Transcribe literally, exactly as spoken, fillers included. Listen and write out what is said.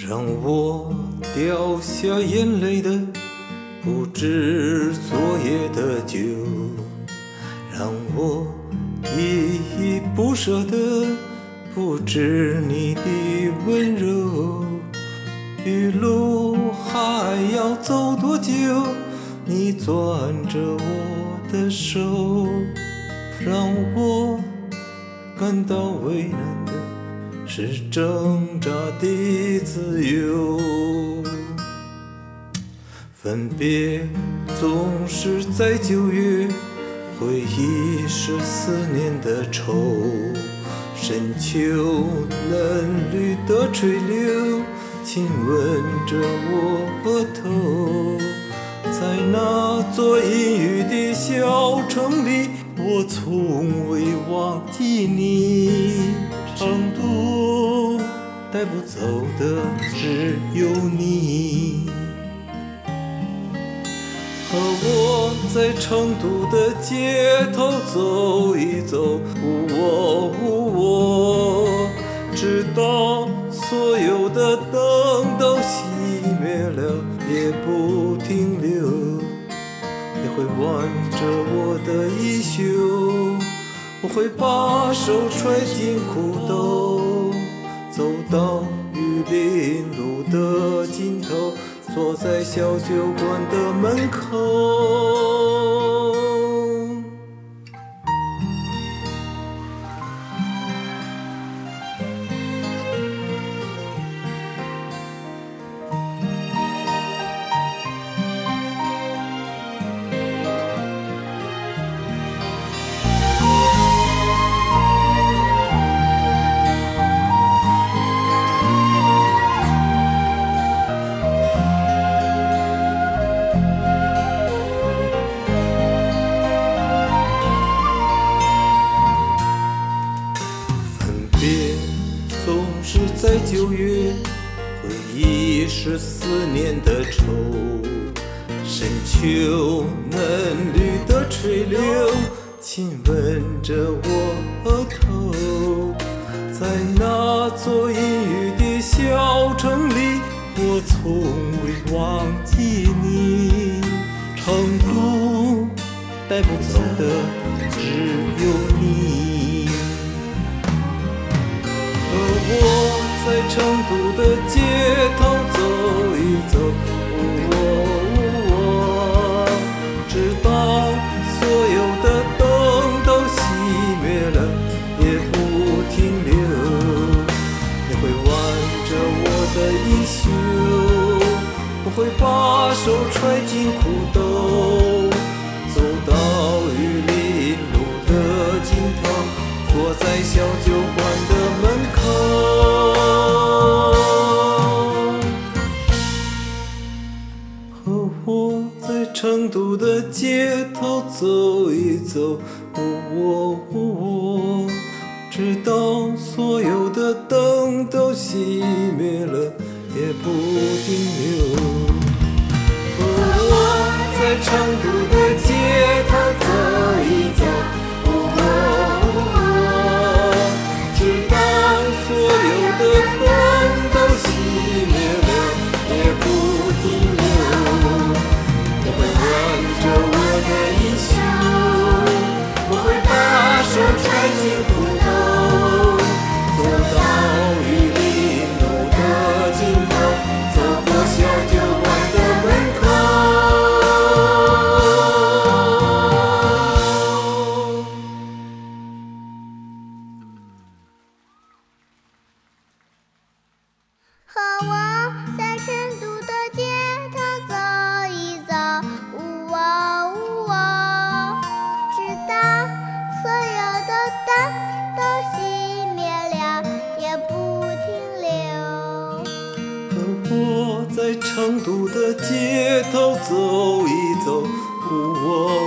让我掉下眼泪的不止昨夜的酒，让我依依不舍的不止你的温柔。余路还要走多久？你攥着我的手，让我感到为难的是挣扎的自由。分别总是在九月，回忆是思念的愁。深秋嫩绿的垂柳亲吻着我额头，在那座阴郁的小城里，我从未忘记你。成都带不走的只有你，和我在成都的街头走一走，我我直到所有的灯都熄灭了也不停留。你会挽着我的衣袖，我会把手揣进裤兜，走到玉林路的尽头，坐在小酒馆的门口。总是在九月，回忆是思念的愁。深秋嫩绿的垂柳亲吻着我额头，在那座阴郁的小城里，我从未忘记你。成都带不走的只有你，和我在成都的街头走一走，哦哦哦，直到所有的灯都熄灭了也不停留。你会挽着我的衣袖，我会把手揣进裤兜，走到玉林路的尽头，坐在小酒馆的门口，和我在成都的街头走一走，哦哦哦，直到所有的灯都熄灭了也不停留。和我在成都的街头走一走，哦哦，直到所有的灯都熄灭了也不停留。我会挽着我的衣袖，我会把手揣进裤兜，走到玉林路的尽头，走过小酒馆的门口。 和我在成都的街头走一走，呜哦呜哦，直到所有的灯都熄灭了也不停留。 和我在成都的街头走一走，哦